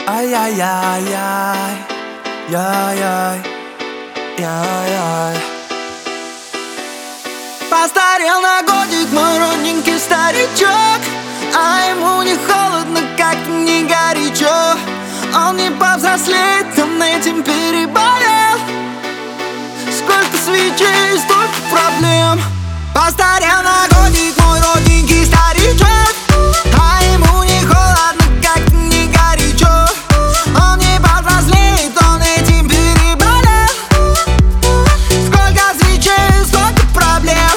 Ай-яй-яй-яй, яй-яй, яй-яй. Постарел на годик мой родненький старичок, а ему не холодно, как не горячо. Он не повзрослеет, он этим переболел. Сколько свечей, столько проблем. Постарел на годик мой родненький старичок, а ему не холодно, как не горячо. Он не повзрослеет, он этим переболел. Сколько свечей, сколько проблем.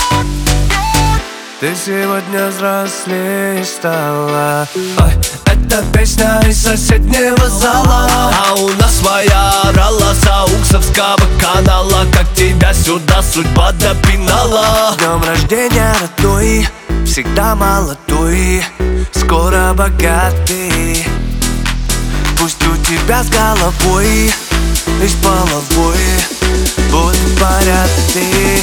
Ты сегодня взрослее стала. Ой, это песня из соседнего зала, а у нас своя орала Сауксовского канала. Как тебя сюда судьба допинала. С днем рождения, родной, всегда молодой, скоро богатый. Пусть у тебя с головой и с половой будут порядки.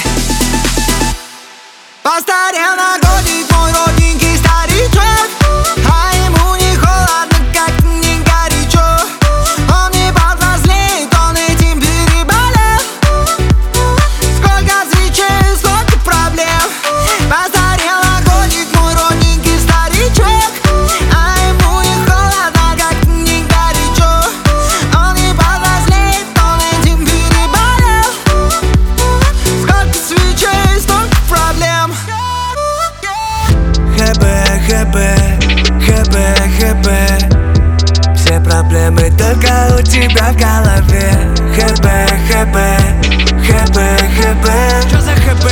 Постарел на годик мой родненький старичок, а ему не холодно, как не горячо. Он не повзрослеет, он этим переболел. Сколько свечей, сколько проблем. Постарел на годик мой родненький старичок, а ему не холодно, как не горячо. Он не повзрослеет, он этим переболел. Сколько свечей, столько проблем. ХБ, ХБ, ХБ. Все проблемы только у тебя в голове. ХБ, ХБ, ХБ, ХБ. Что за ХБ?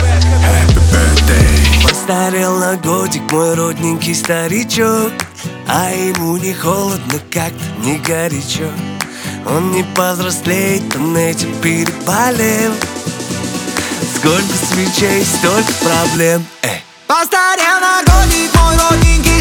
Постарел на годик мой родненький старичок, а ему не холодно, как не горячо. Он не повзрослеет, он этим переболел. Сколько свечей, столько проблем. Постарел на годик мой родненький